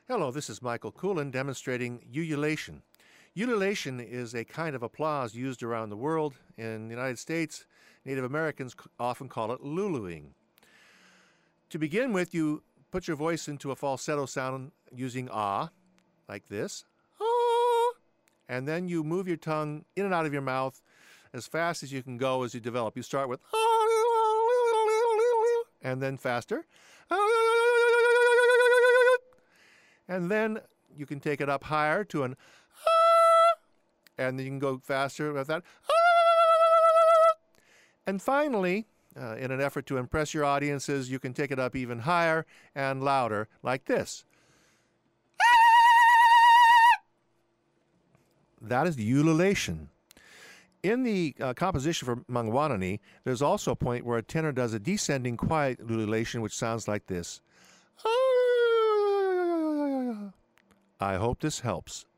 Hello, this is Michael Coolin demonstrating ululation. Ululation is a kind of applause used around the world. In the United States, Native Americans often call it luluing. To begin with, you put your voice into a falsetto sound using ah, like this. Ah! And then you move your tongue in and out of your mouth as fast as you can go as you develop. You start with ah, and then faster. And then you can take it up higher to an ah, and then you can go faster with that ah. And finally, in an effort to impress your audiences, you can take it up even higher and louder, like this. That is the ululation. In the composition for Mangwanani, there's also a point where a tenor does a descending quiet ululation, which sounds like this. I hope this helps.